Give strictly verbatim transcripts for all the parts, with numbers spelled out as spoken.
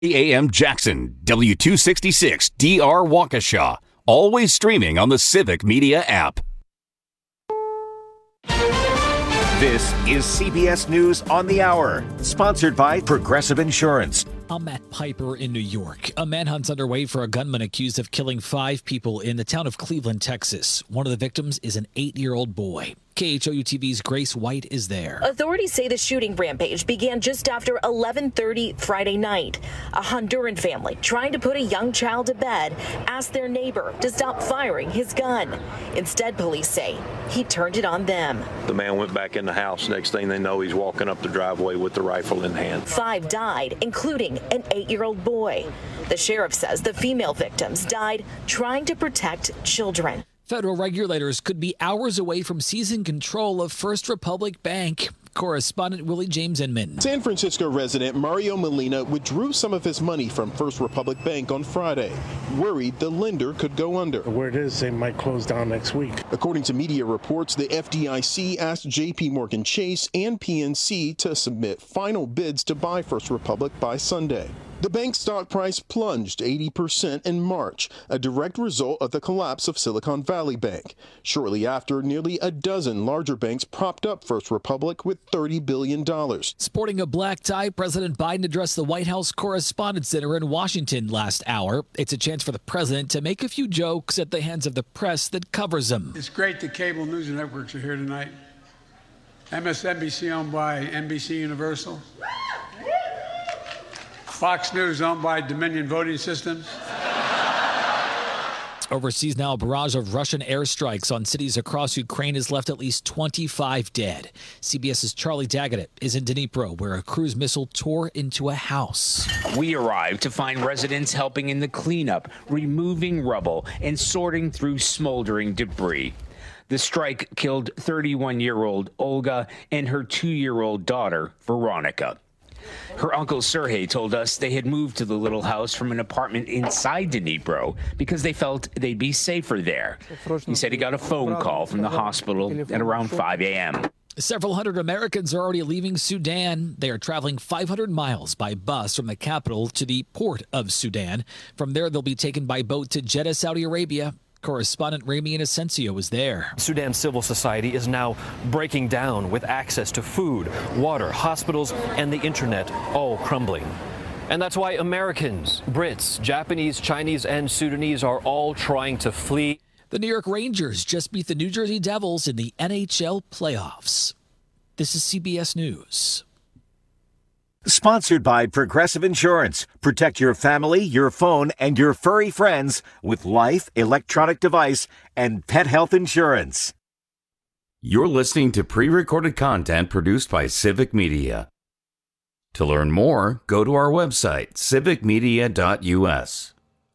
A M Jackson, W two sixty-six D R Waukesha. Always streaming on the Civic Media app. This is C B S News on the Hour, sponsored by Progressive Insurance. I'm Matt Piper in New York. A manhunt's underway for a gunman accused of killing five people in the town of Cleveland, Texas. One of the victims is an eight-year-old boy. K H O U T V's Grace White is there. Authorities say the shooting rampage began just after eleven thirty Friday night. A Honduran family trying to put a young child to bed asked their neighbor to stop firing his gun. Instead, police say he turned it on them. The man went back in the house. Next thing they know, he's walking up the driveway with the rifle in hand. Five died, including an eight-year-old boy. The sheriff says the female victims died trying to protect children. Federal regulators could be hours away from seizing control of First Republic Bank. Correspondent Willie James Inman. San Francisco resident Mario Molina withdrew some of his money from First Republic Bank on Friday, worried the lender could go under. Where it is, they might close down next week. According to media reports, the F D I C asked J P Morgan Chase and P N C to submit final bids to buy First Republic by Sunday. The bank's stock price plunged eighty percent in March, a direct result of the collapse of Silicon Valley Bank. Shortly after, nearly a dozen larger banks propped up First Republic with thirty billion dollars. Sporting a black tie, President Biden addressed the White House Correspondents' Dinner in Washington last hour. It's a chance for the president to make a few jokes at the hands of the press that covers him. It's great that cable news networks are here tonight. M S N B C owned by N B C Universal. Fox News owned by Dominion Voting Systems. Overseas now, a barrage of Russian airstrikes on cities across Ukraine has left at least twenty-five dead. CBS's Charlie Daggett is in Dnipro, where a cruise missile tore into a house. We arrived to find residents helping in the cleanup, removing rubble, and sorting through smoldering debris. The strike killed thirty-one-year-old Olga and her two-year-old daughter, Veronica. Her uncle Sergei told us they had moved to the little house from an apartment inside Dnipro because they felt they'd be safer there. He said he got a phone call from the hospital at around five a.m. Several hundred Americans are already leaving Sudan. They are traveling five hundred miles by bus from the capital to the port of Sudan. From there, they'll be taken by boat to Jeddah, Saudi Arabia. Correspondent Ramy Inocencio is there. Sudan civil society is now breaking down with access to food, water, hospitals, and the internet all crumbling. And that's why Americans, Brits, Japanese, Chinese, and Sudanese are all trying to flee. The New York Rangers just beat the New Jersey Devils in the N H L playoffs. This is C B S News. Sponsored by Progressive Insurance. Protect your family, your phone, and your furry friends with life, electronic device, and pet health insurance. You're listening to pre-recorded content produced by Civic Media. To learn more, go to our website, civic media dot u s.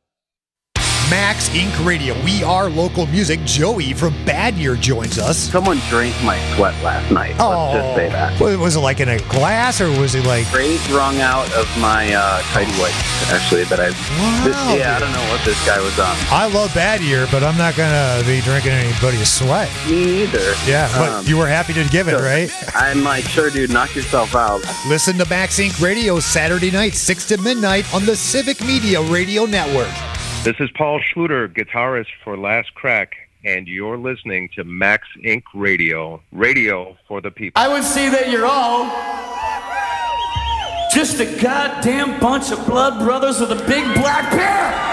Max Incorporated. Radio. We are local music. Joey from Bad Year joins us. Someone drank my sweat last night. Oh, let's just say that. Was it like in a glass or was it like... Brains wrung out of my uh, tidy whities, actually. That I, wow, this, yeah, I don't know what this guy was on. I love Bad Year, but I'm not going to be drinking anybody's sweat. Me neither. Yeah, but um, you were happy to give it, so, right? I'm like, sure, dude, knock yourself out. Listen to Max Incorporated. Radio Saturday night, six to midnight on the Civic Media Radio Network. This is Paul Schluter, guitarist for Last Crack, and you're listening to Max Incorporated. Radio, radio for the people. I would say that you're all just a goddamn bunch of blood brothers with a big black bear.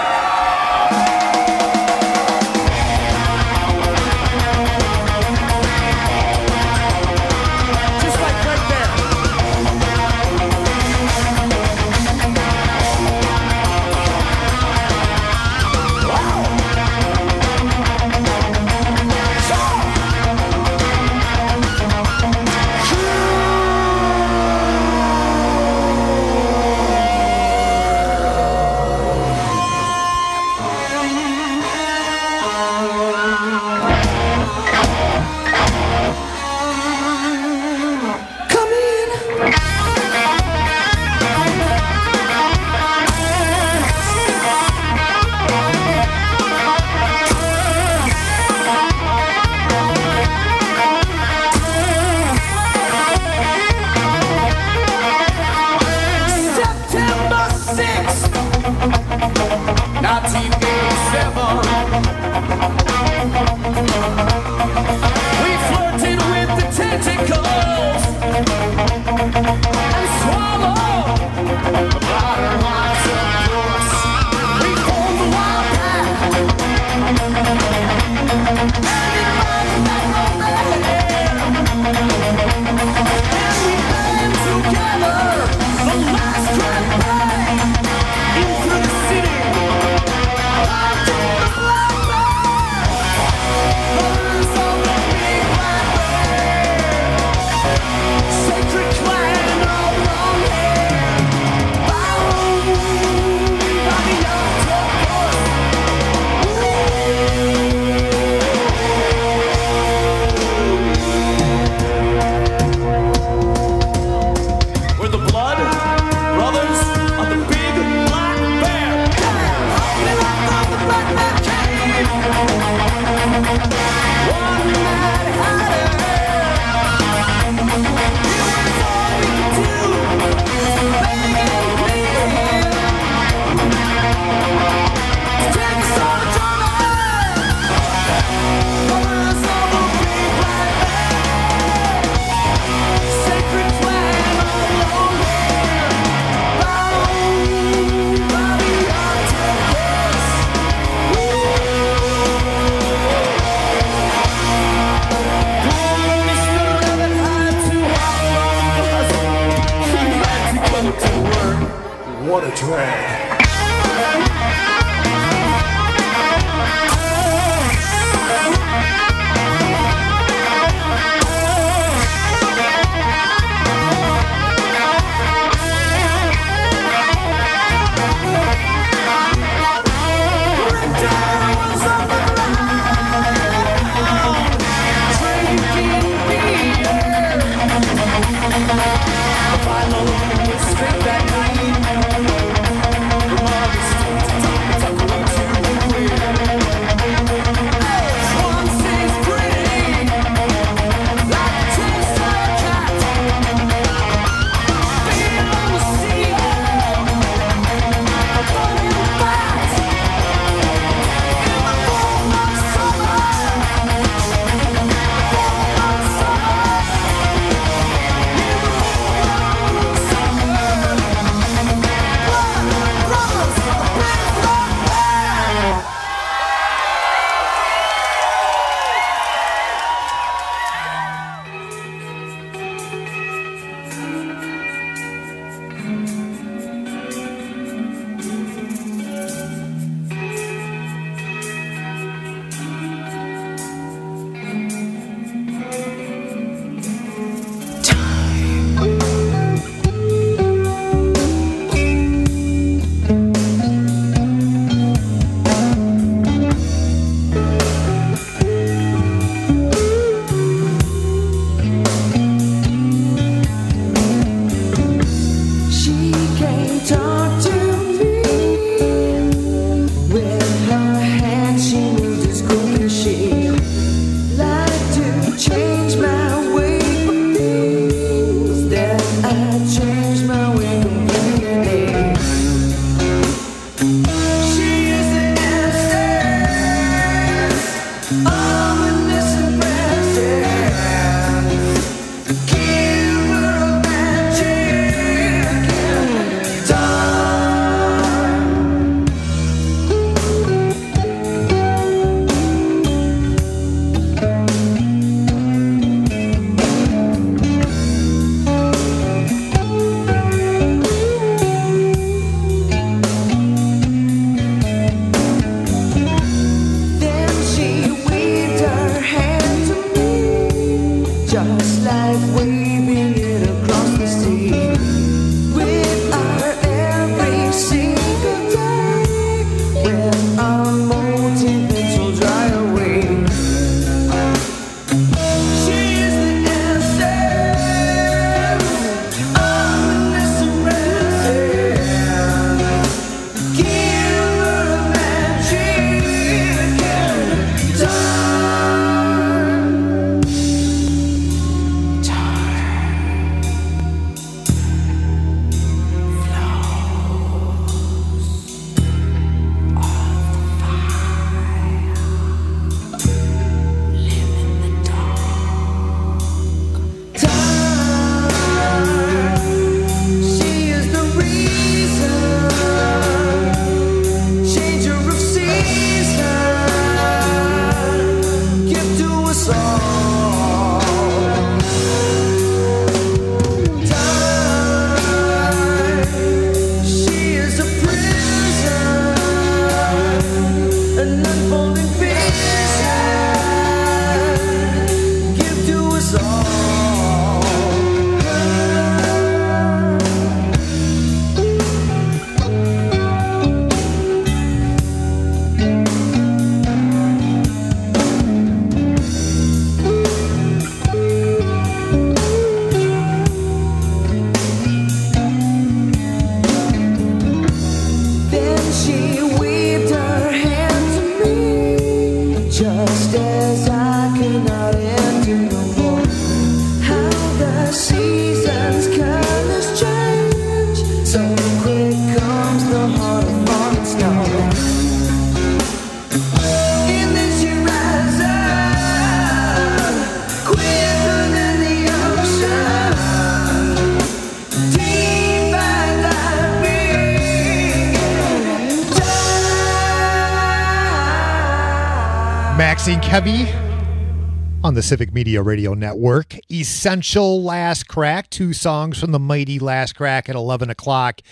Maxine Kevy on the Civic Media Radio Network. Essential Last Crack, two songs from the mighty Last Crack at eleven o'clock.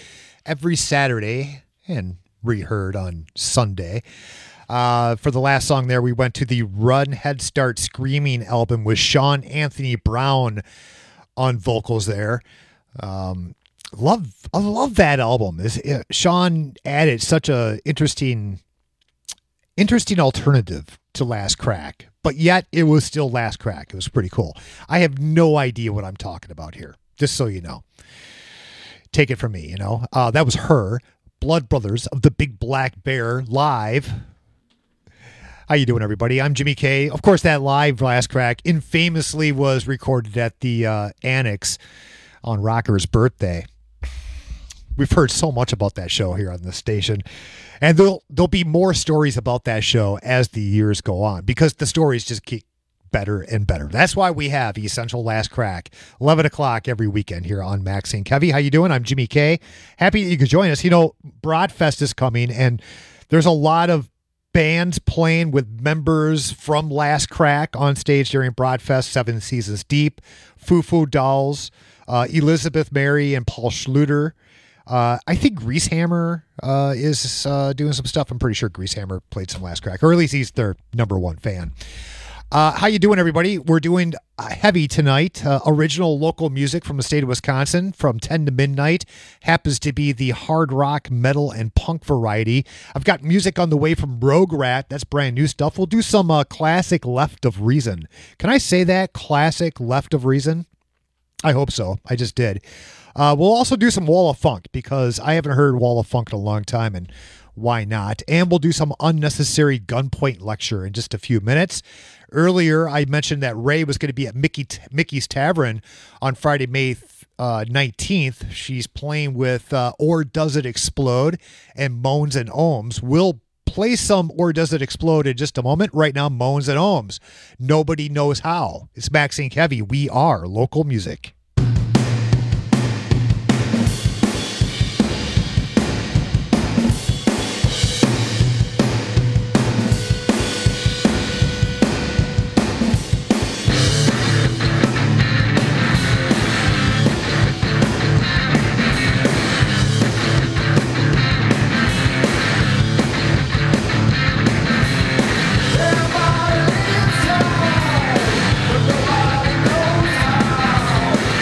every Saturday and reheard on Sunday. Uh, for the last song there, we went to the Run, Head Start, Screaming album with Sean Anthony Brown on vocals there. Um, love, I love that album. This, uh, Sean added such a interesting, interesting alternative to Last Crack, but yet it was still Last Crack. It was pretty cool. I have no idea what I'm talking about here, just so you know. Take it from me, you know. Uh, that was Her, Blood Brothers of the Big Black Bear, live. How you doing, everybody? I'm Jimmy K. Of course, that live Last Crack infamously was recorded at the uh, Annex on Rocker's birthday. We've heard so much about that show here on the station. And there'll, there'll be more stories about that show as the years go on, because the stories just keep better and better. That's why we have Essential Last Crack, eleven o'clock every weekend here on Max and Kevy. How you doing? I'm Jimmy K. Happy that you could join us. You know, Broadfest is coming, and there's a lot of bands playing with members from Last Crack on stage during Broadfest, Seven Seasons Deep, Foo Foo Dolls, uh, Elizabeth Mary and Paul Schluter. Uh, I think Greasehammer uh, is uh, doing some stuff. I'm pretty sure Greasehammer played some Last Crack, or at least he's their number one fan. Uh, how you doing, everybody? We're doing uh, heavy tonight. Uh, original local music from the state of Wisconsin from ten to midnight. Happens to be the hard rock, metal, and punk variety. I've got music on the way from Rogue Rat. That's brand new stuff. We'll do some uh, classic Left of Reason. Can I say that? Classic Left of Reason? I hope so. I just did. Uh, we'll also do some Wall of Funk, because I haven't heard Wall of Funk in a long time, and why not? And we'll do some Unnecessary Gunpoint lecture in just a few minutes. Earlier, I mentioned that Ray was going to be at Mickey Mickey's Tavern on Friday, May uh, nineteenth. She's playing with uh, Or Does It Explode and Moans and Ohms. We'll play some Or Does It Explode in just a moment. Right now, Moans and Ohms. Nobody knows how. It's Maxine Kevy. We are local music. Everybody lives down, but nobody knows how.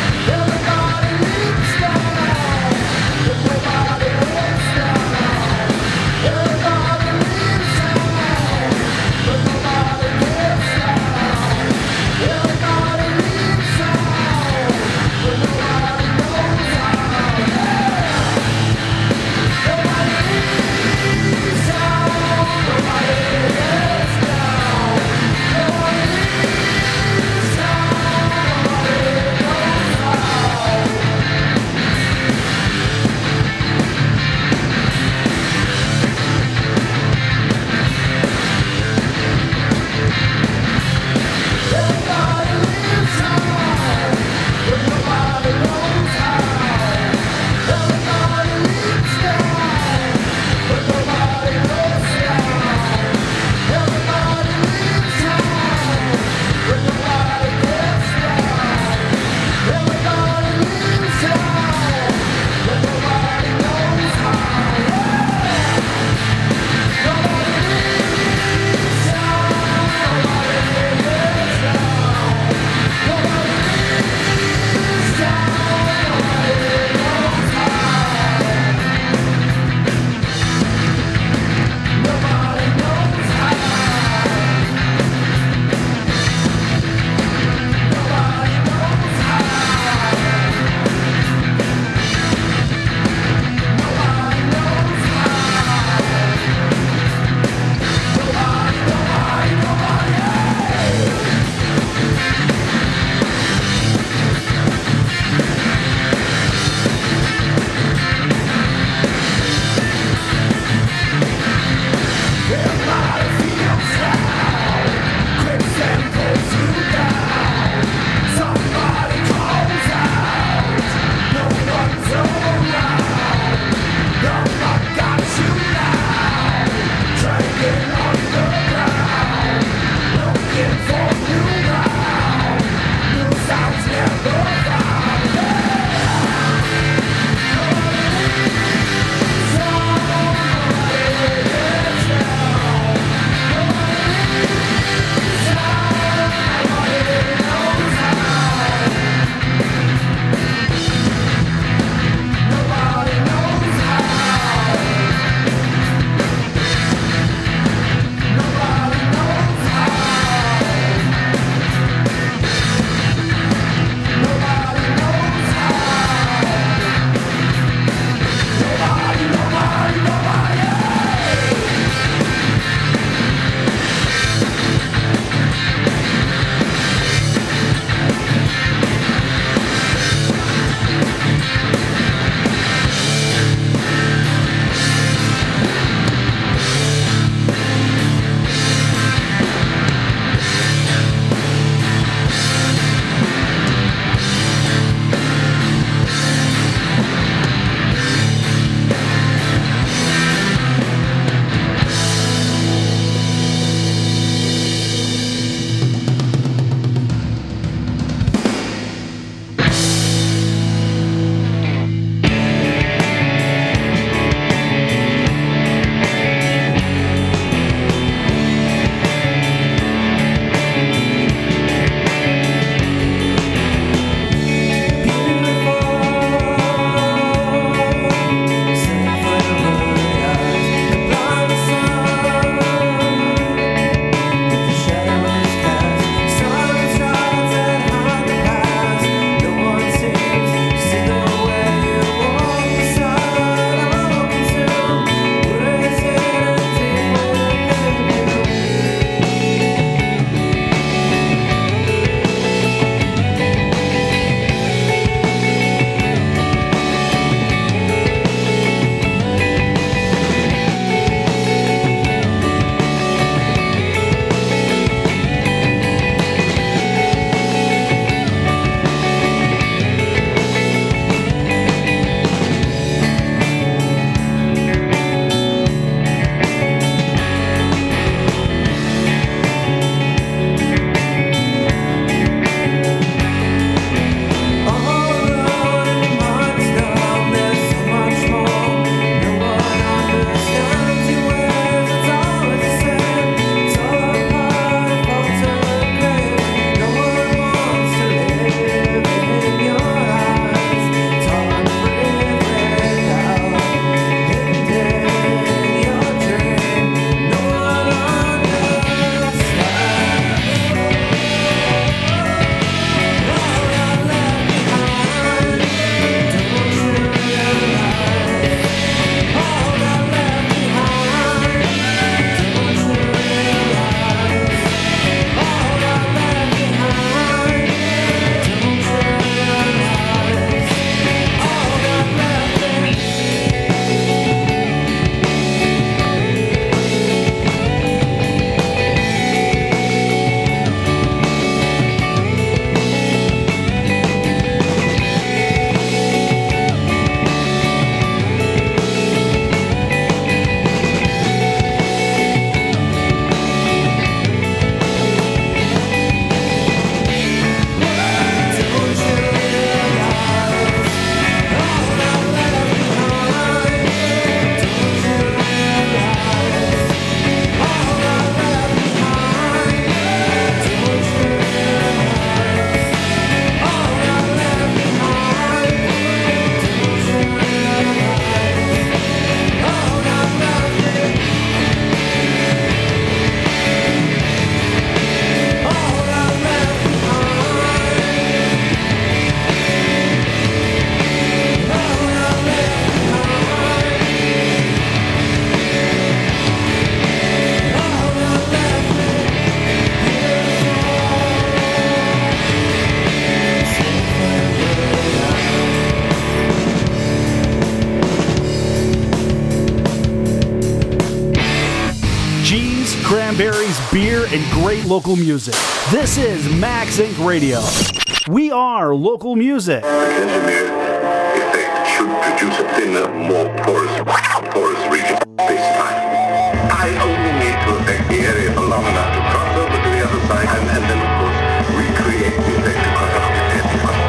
berries, beer, and great local music. This is Max Incorporated. Radio. We are local music. Engineered effect should produce a thinner, more porous, porous region this time. I only need to affect the area for long enough to cross over to the other side and, and then, of course, recreate the effect across our head.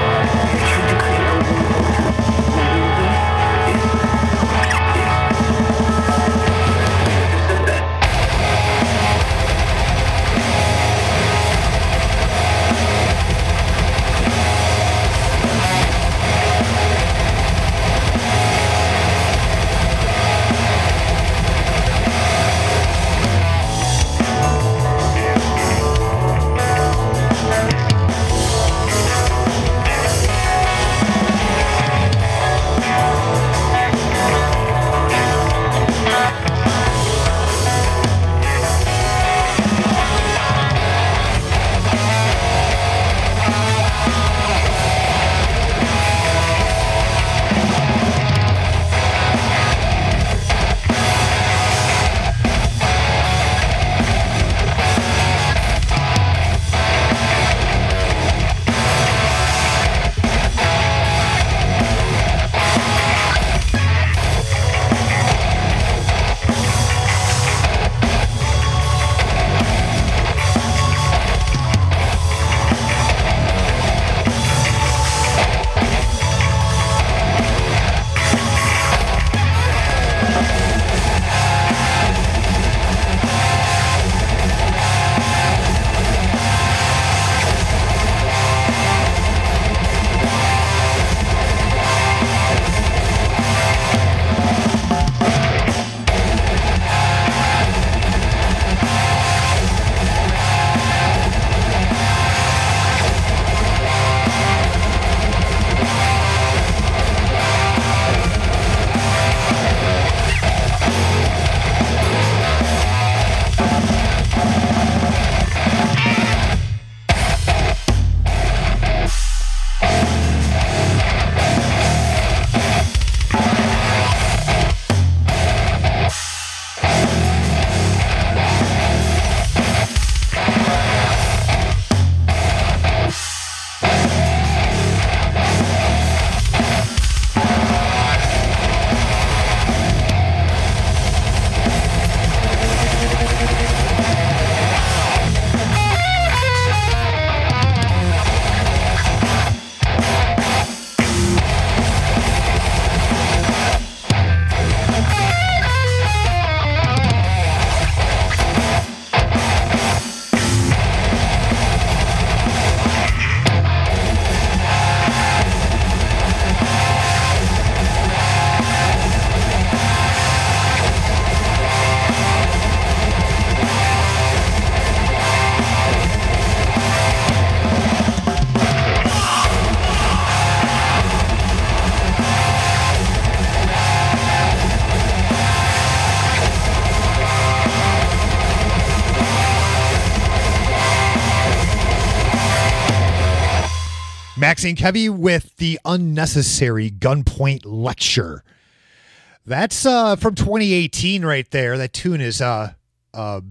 Maxine Kevy with the Unnecessary Gunpoint Lecture. That's uh, from twenty eighteen right there. That tune is uh, uh,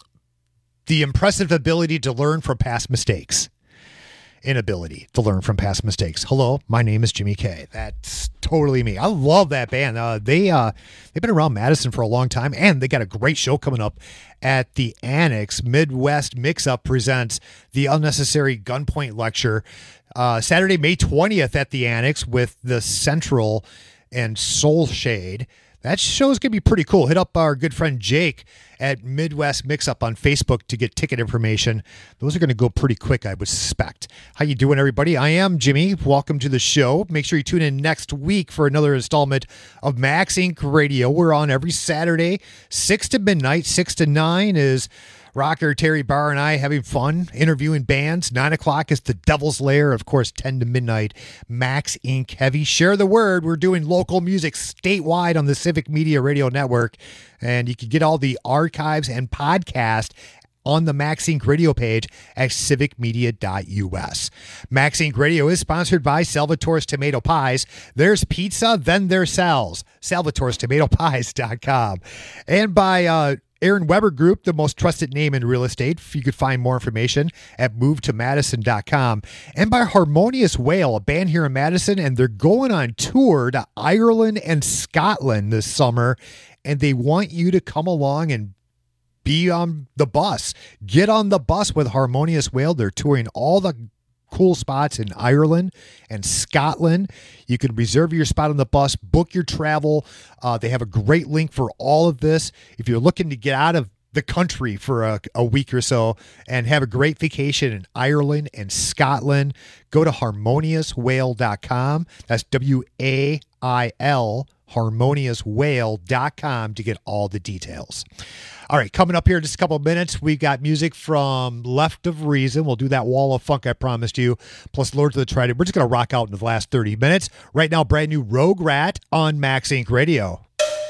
the impressive ability to learn from past mistakes. Inability to learn from past mistakes. Hello, my name is Jimmy K. That's totally me. I love that band. Uh, they, uh, they've been around Madison for a long time, and they got a great show coming up at the Annex. Midwest Mix-Up presents the Unnecessary Gunpoint Lecture uh, Saturday, May twentieth at the Annex with the Central and Soul Shade. That show's going to be pretty cool. Hit up our good friend Jake at Midwest Mix-Up on Facebook to get ticket information. Those are going to go pretty quick, I would suspect. How you doing, everybody? I am Jimmy. Welcome to the show. Make sure you tune in next week for another installment of Max Incorporated. Radio. We're on every Saturday, six to midnight. six to nine is rocker Terry Barr and I having fun, interviewing bands. nine o'clock is the Devil's Lair. Of course, ten to midnight, Max Incorporated. Heavy. Share the word. We're doing local music statewide on the Civic Media Radio Network. And you can get all the archives and podcast on the Max Incorporated radio page at civic media dot u s. Max Incorporated Radio is sponsored by Salvatore's Tomato Pies. There's pizza, then there's Sal's. Salvatore's Tomato Pies dot com. And by uh, Aaron Weber Group, the most trusted name in real estate. You could find more information at move to madison dot com. And by Harmonious Whale, a band here in Madison, and they're going on tour to Ireland and Scotland this summer, and they want you to come along and be on the bus. Get on the bus with Harmonious Whale. They're touring all the cool spots in Ireland and Scotland. You can reserve your spot on the bus, book your travel. Uh, they have a great link for all of this. If you're looking to get out of the country for a, a week or so and have a great vacation in Ireland and Scotland, go to harmonious whale dot com. That's W A I L, harmonious whale dot com to get all the details. All right, coming up here in just a couple of minutes, we got music from Left of Reason. We'll do that Wall of Funk I promised you, plus Lords of the Trident. We're just going to rock out in the last thirty minutes. Right now, brand new Rogue Rat on Max Inc Radio.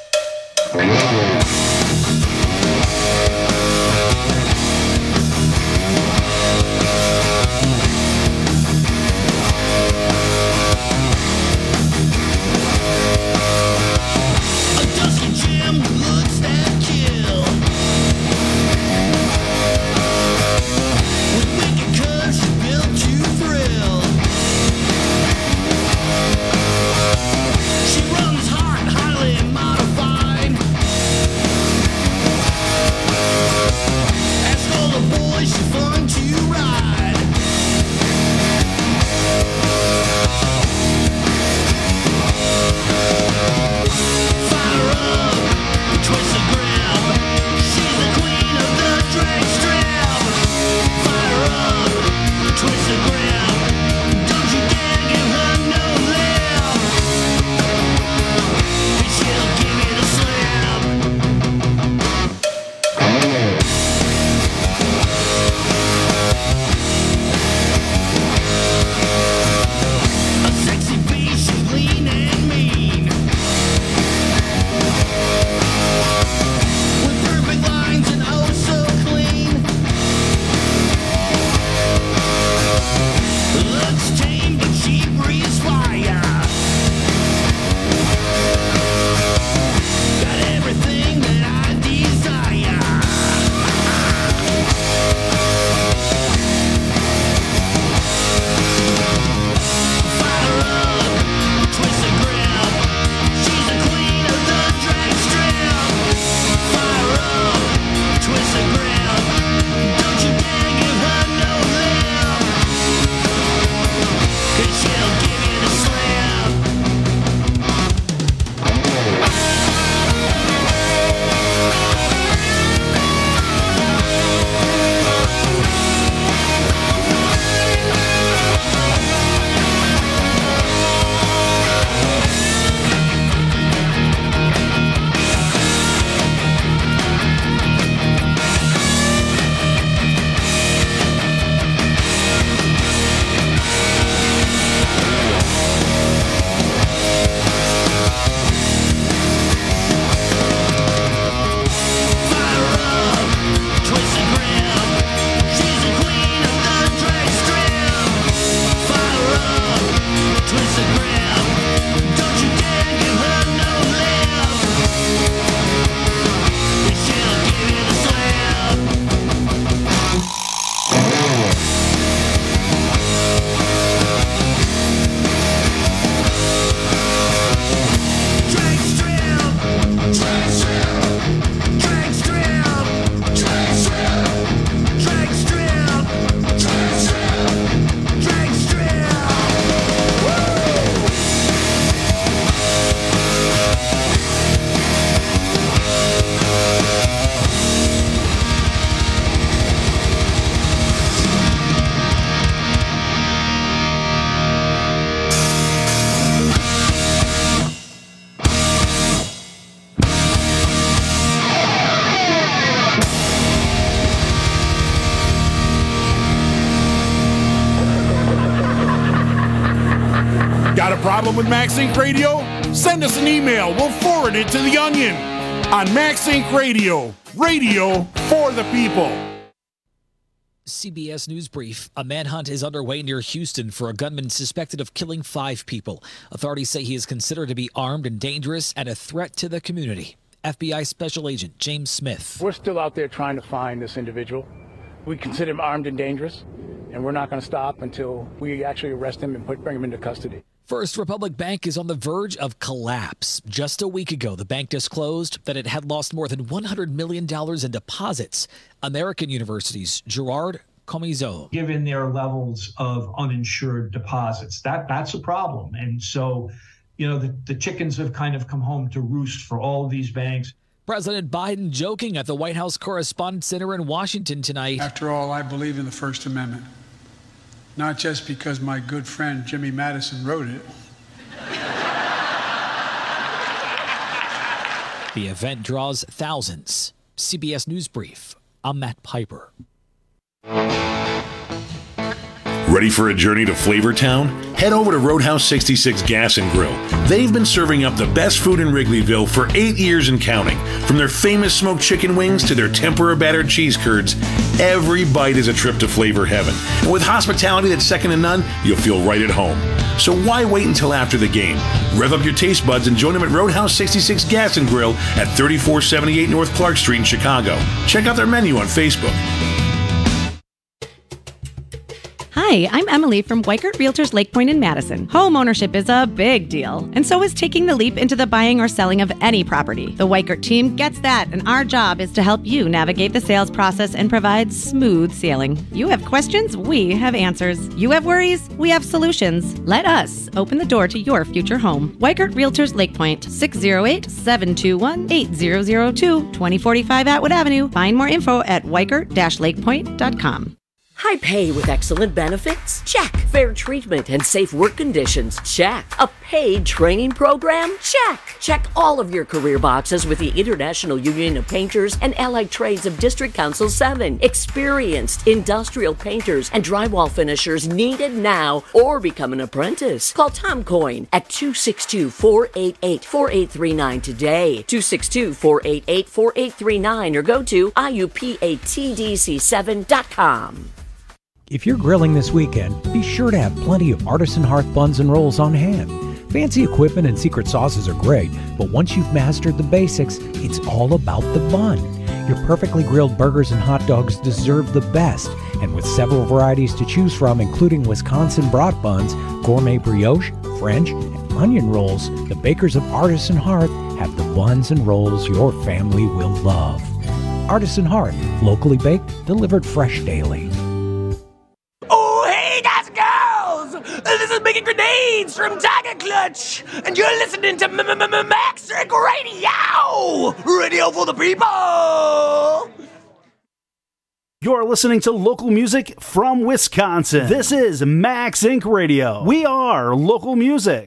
Problem with Max Inc Radio? Send us an email. We'll forward it to The Onion on Max Inc Radio. Radio for the people. C B S News Brief. A manhunt is underway near Houston for a gunman suspected of killing five people. Authorities say he is considered to be armed and dangerous and a threat to the community. F B I Special Agent James Smith. We're still out there trying to find this individual. We consider him armed and dangerous, and we're not going to stop until we actually arrest him and put, bring him into custody. First Republic Bank is on the verge of collapse. Just a week ago, the bank disclosed that it had lost more than one hundred million dollars in deposits. American University's Gerard Comizo. Given their levels of uninsured deposits, that that's a problem. And so, you know, the, the chickens have kind of come home to roost for all of these banks. President Biden joking at the White House Correspondents' Center in Washington tonight. After all, I believe in the First Amendment. Not just because my good friend Jimmy Madison wrote it. The event draws thousands. C B S News Brief. I'm Matt Piper. Ready for a journey to Flavortown? Head over to Roadhouse sixty-six Gas and Grill. They've been serving up the best food in Wrigleyville for eight years and counting. From their famous smoked chicken wings to their tempura battered cheese curds, every bite is a trip to flavor heaven. And with hospitality that's second to none, you'll feel right at home. So why wait until after the game? Rev up your taste buds and join them at Roadhouse sixty-six Gas and Grill at thirty-four seventy-eight North Clark Street in Chicago. Check out their menu on Facebook. Hi, I'm Emily from Weikert Realtors Lake Point in Madison. Home ownership is a big deal, and so is taking the leap into the buying or selling of any property. The Weikert team gets that, and our job is to help you navigate the sales process and provide smooth sailing. You have questions, we have answers. You have worries, we have solutions. Let us open the door to your future home. Weikert Realtors Lake Point, six oh eight, seven two one, eight zero zero two, twenty forty-five Atwood Avenue. Find more info at weikert dash lake point dot com. High pay with excellent benefits? Check. Fair treatment and safe work conditions? Check. A paid training program? Check. Check all of your career boxes with the International Union of Painters and Allied Trades of District Council seven. Experienced industrial painters and drywall finishers needed now, or become an apprentice. Call Tom Coyne at two six two, four eight eight, four eight three nine today. two six two, four eight eight, four eight three nine or go to I U P A T D C seven dot com. If you're grilling this weekend, be sure to have plenty of Artisan Hearth buns and rolls on hand. Fancy equipment and secret sauces are great, but once you've mastered the basics, it's all about the bun. Your perfectly grilled burgers and hot dogs deserve the best, and with several varieties to choose from, including Wisconsin brat buns, gourmet brioche, French, and onion rolls, the bakers of Artisan Hearth have the buns and rolls your family will love. Artisan Hearth, locally baked, delivered fresh daily. Oh, hey, guys and girls! This is Making Grenades from Tiger Clutch, and you're listening to Max Radio! Radio for the people! You're listening to local music from Wisconsin. This is Max Incorporated. Radio. We are local music.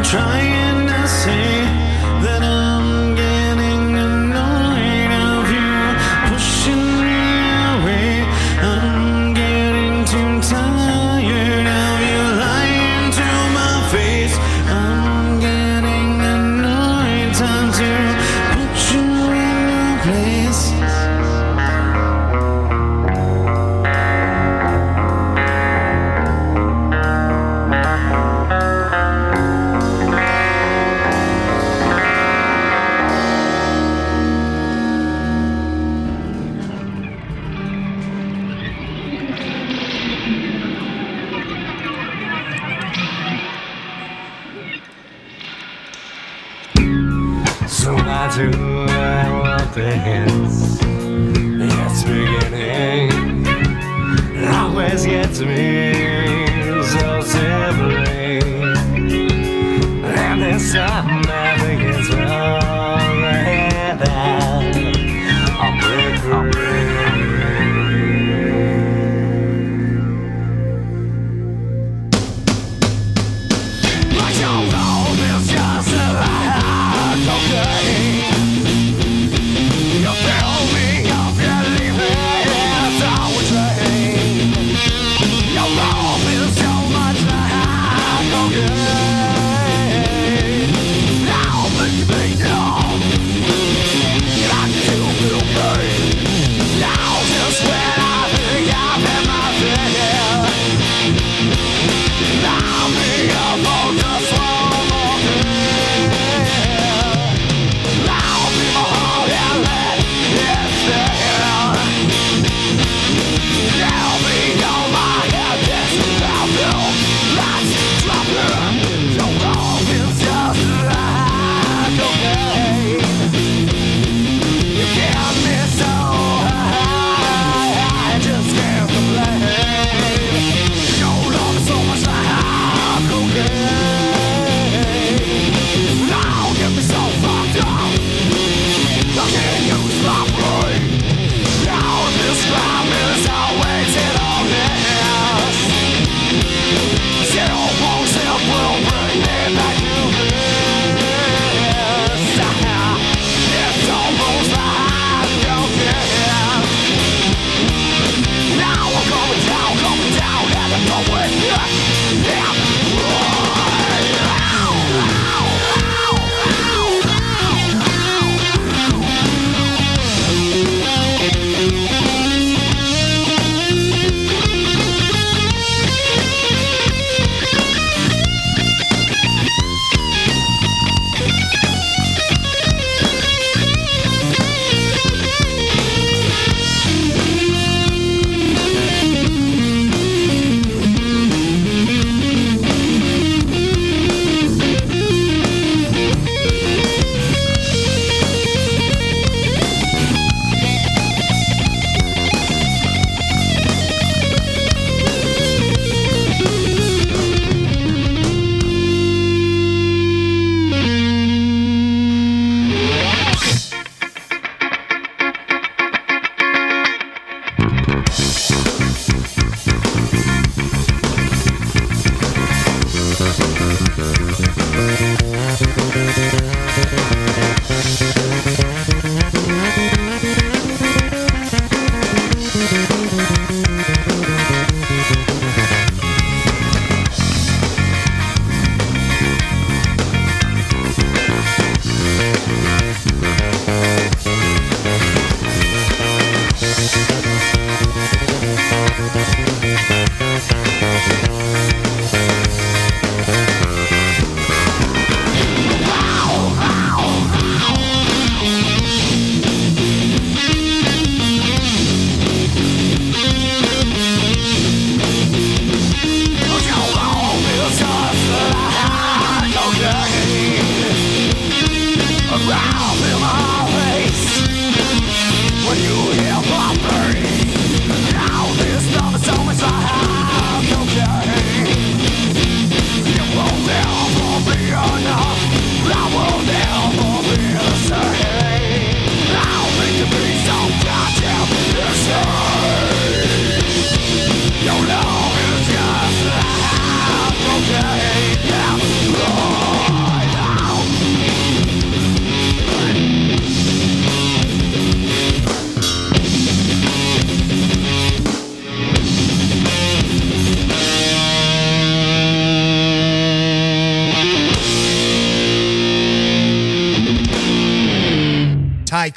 trying to say that I'm getting annoyed of you pushing me away. I'm getting too tired of you lying to my face. I'm getting annoyed. Time to put you in your place. So I do all things. It's beginning. It always gets me so simply. And this time nothing is wrong. And I'll break, I'll break. But you know this just a lie. Okay. You tell me if you leave me, it's all a train. You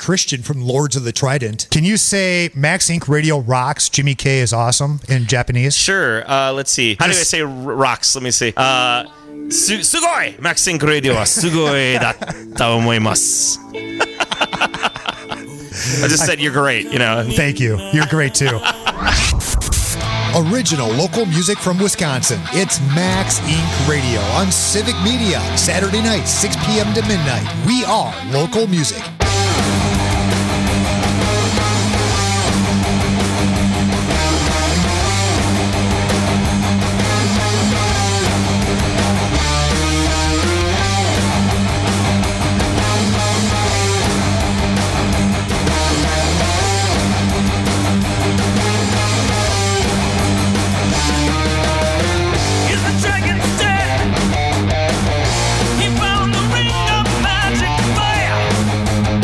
Christian from Lords of the Trident. Can you say Max Inc Radio rocks, Jimmy K is awesome in Japanese? Sure. Uh, let's see. How do I say r- rocks? Let me see. Uh, su- sugoi! Max Inc Radio wa sugoi datta omoimasu. I just said you're great, you know. Thank you. You're great too. Original local music from Wisconsin. It's Max Inc Radio on Civic Media. Saturday night, six p.m. to midnight. We are local music. He found the ring of magic fire.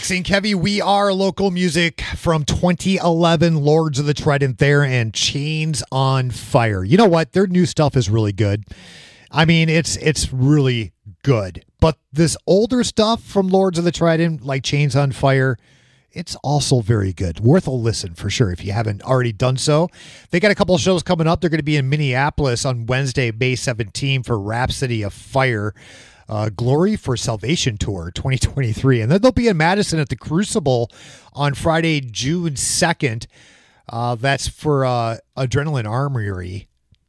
Max and Kevy, we are local music from twenty eleven, Lords of the Trident there, and Chains on Fire. You know what? Their new stuff is really good. I mean, it's it's really good. But this older stuff from Lords of the Trident, like Chains on Fire, it's also very good. Worth a listen for sure if you haven't already done so. They got a couple of shows coming up. They're going to be in Minneapolis on Wednesday, May seventeenth for Rhapsody of Fire. Uh, Glory for Salvation Tour twenty twenty-three. And then they'll be in Madison at the Crucible on Friday, June second. Uh, that's for uh, Adrenaline Armory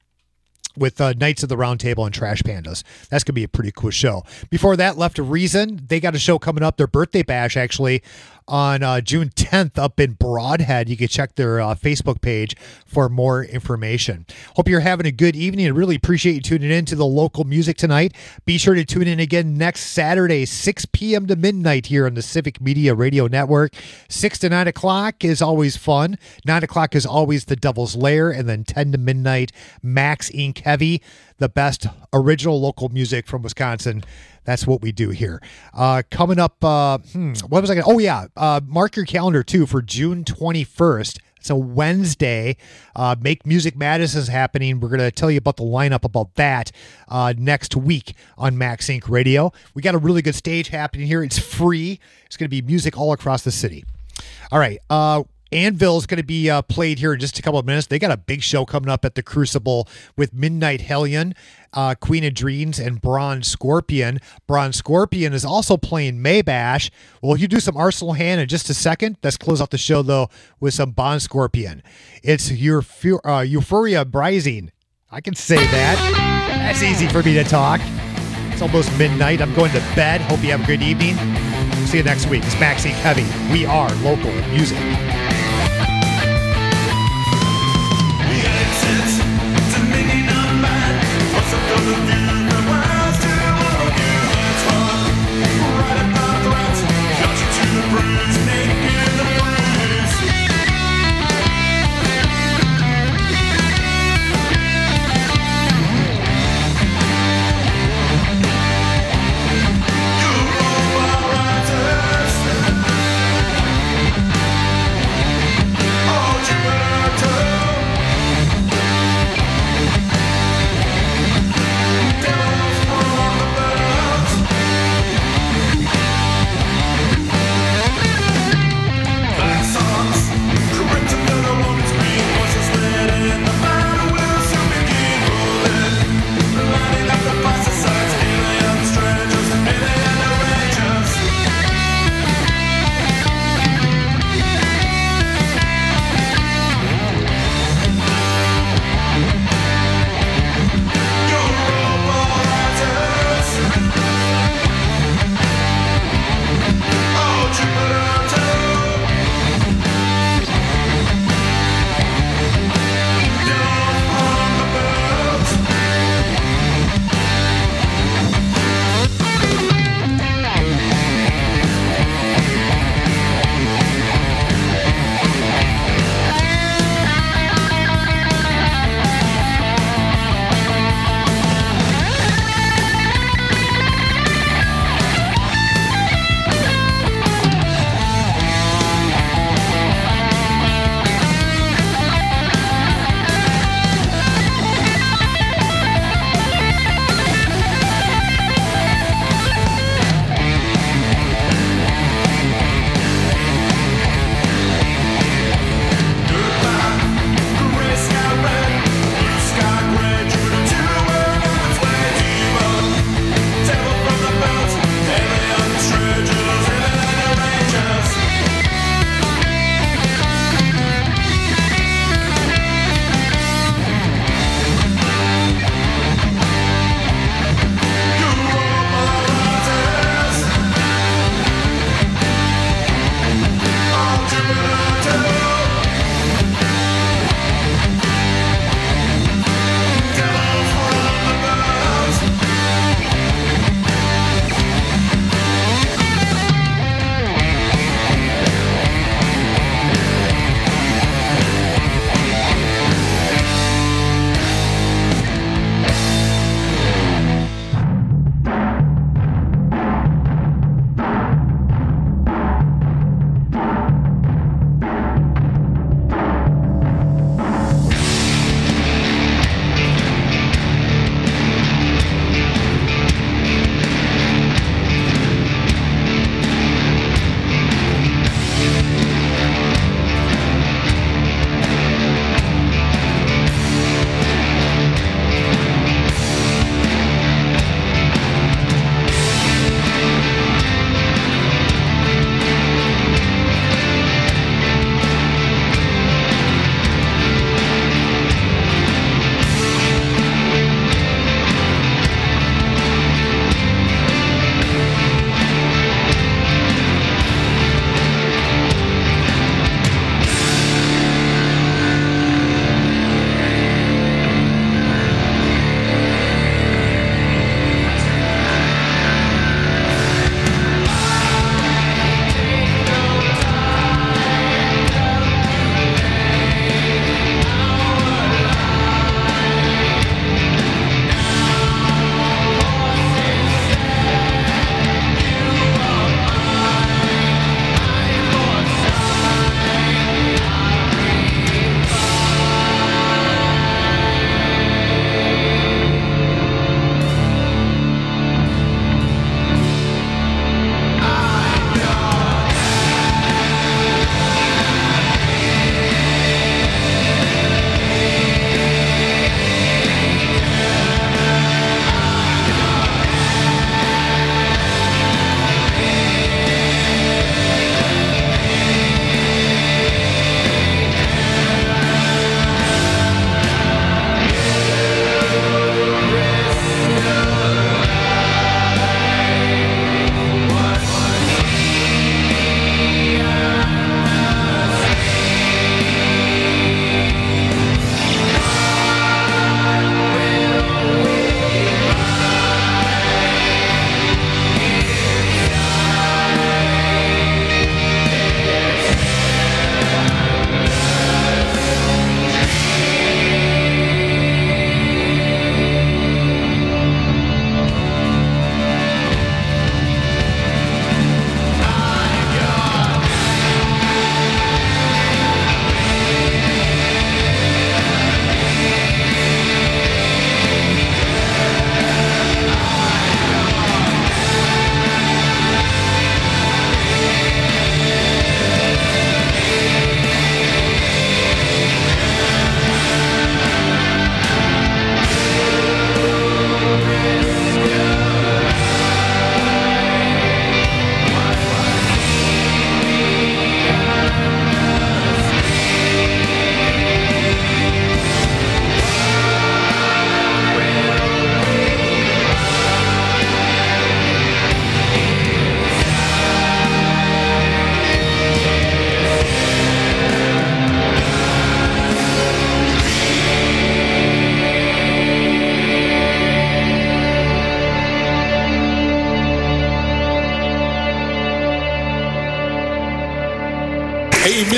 with uh, Knights of the Round Table and Trash Pandas. That's going to be a pretty cool show. Before that, Left of Reason. They got a show coming up, their birthday bash actually, on uh, June tenth up in Broadhead. You can check their uh, Facebook page for more information. Hope you're having a good evening. I really appreciate you tuning in to the local music tonight. Be sure to tune in again next Saturday, six p.m. to midnight here on the Civic Media Radio Network. six to nine o'clock is always fun. nine o'clock is always The Devil's Lair. And then ten to midnight, Max Incorporated. Heavy, the best original local music from Wisconsin. That's what we do here. Uh, coming up, uh, hmm, what was I going to? Oh, yeah. Uh, mark your calendar, too, for June twenty-first. It's a Wednesday. Uh, Make Music Madness is happening. We're going to tell you about the lineup about that uh, next week on Max Inc Radio. We got a really good stage happening here. It's free. It's going to be music all across the city. All right. Uh, Anvil is going to be uh, played here in just a couple of minutes. They got a big show coming up at the Crucible with Midnight Hellion, uh, Queen of Dreams, and Bronze Scorpion. Bronze Scorpion is also playing Maybash. Well, you do some Arsenal Hand in just a second. Let's close out the show, though, with some Bronze Scorpion. It's Euph- uh, Euphoria Rising. I can say that. That's easy for me to talk. It's almost midnight. I'm going to bed. Hope you have a good evening. See you next week. It's Maxie Heavy. We are local music.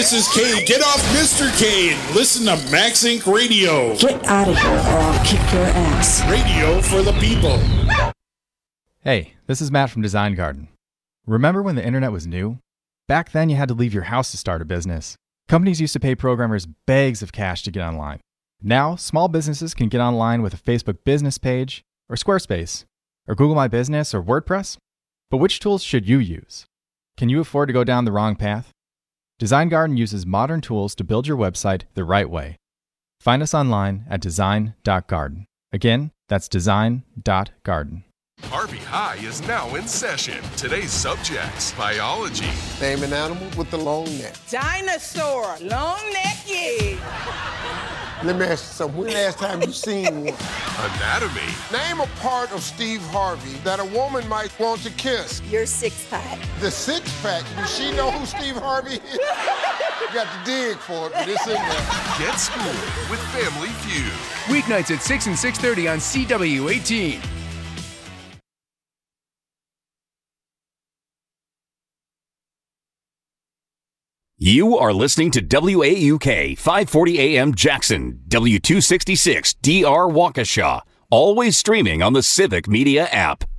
Missus K, get off Mister K and listen to Max Inc Radio. Get out of here or I'll kick your ass. Radio for the people. Hey, this is Matt from Design Garden. Remember when the internet was new? Back then you had to leave your house to start a business. Companies used to pay programmers bags of cash to get online. Now, small businesses can get online with a Facebook business page, or Squarespace, or Google My Business, or WordPress. But which tools should you use? Can you afford to go down the wrong path? Design Garden uses modern tools to build your website the right way. Find us online at design dot garden. Again, that's design dot garden. Harvey High is now in session. Today's subjects: biology. Name an animal with a long neck. Dinosaur, long neck, yeah. Let me ask you something. When last time you seen one? Anatomy. Name a part of Steve Harvey that a woman might want to kiss. Your six pack. The six pack. Does she know who Steve Harvey is? You got to dig for it, but it's in there. Get schooled with Family Feud. Weeknights at six and six thirty on C W eighteen. You are listening to W A U K five forty A M Jackson, W two sixty-six D R Waukesha, always streaming on the Civic Media app.